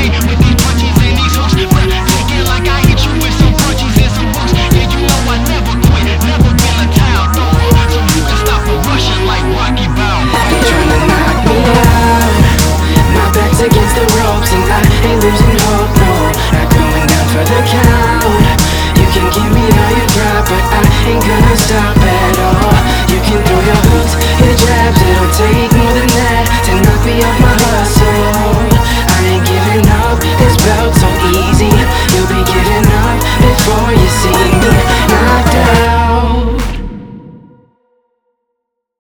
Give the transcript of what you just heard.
way with these punches and these hooks. Bruh, take it like I